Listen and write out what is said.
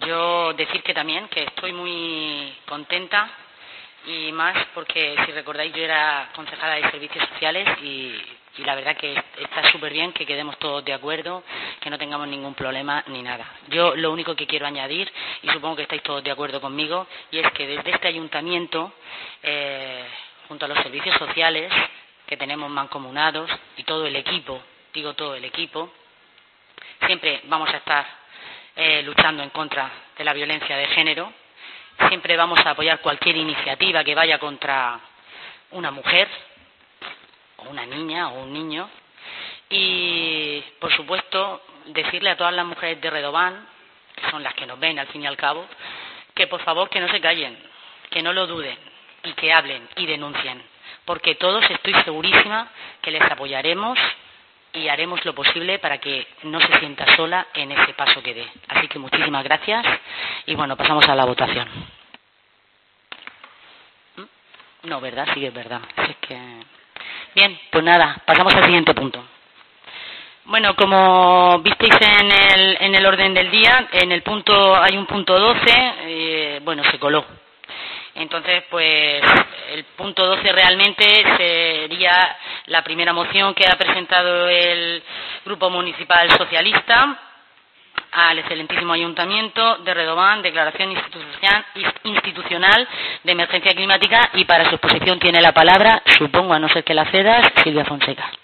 yo decir que también que estoy muy contenta y más porque, si recordáis, yo era concejala de Servicios Sociales y la verdad que está súper bien que quedemos todos de acuerdo, que no tengamos ningún problema ni nada. Yo lo único que quiero añadir, y supongo que estáis todos de acuerdo conmigo, y es que desde este ayuntamiento, junto a los servicios sociales que tenemos mancomunados y todo el equipo, digo todo el equipo, siempre vamos a estar luchando en contra de la violencia de género, siempre vamos a apoyar cualquier iniciativa que vaya contra una mujer, o una niña o un niño, y por supuesto decirle a todas las mujeres de Redován, que son las que nos ven al fin y al cabo, que por favor que no se callen, que no lo duden y que hablen y denuncien, porque todos estoy segurísima que les apoyaremos y haremos lo posible para que no se sienta sola en ese paso que dé. Así que muchísimas gracias y bueno, pasamos a la votación. No, ¿verdad? Sí, es verdad. Es que... Bien, pues nada, pasamos al siguiente punto. Bueno, como visteis en el orden del día, en el punto hay un punto 12, bueno, se coló. Entonces, pues el punto 12 realmente sería la primera moción que ha presentado el Grupo Municipal Socialista al excelentísimo Ayuntamiento de Redován, declaración institucional de emergencia climática, y para su exposición tiene la palabra, supongo, a no ser que la cedas, Silvia Fonseca.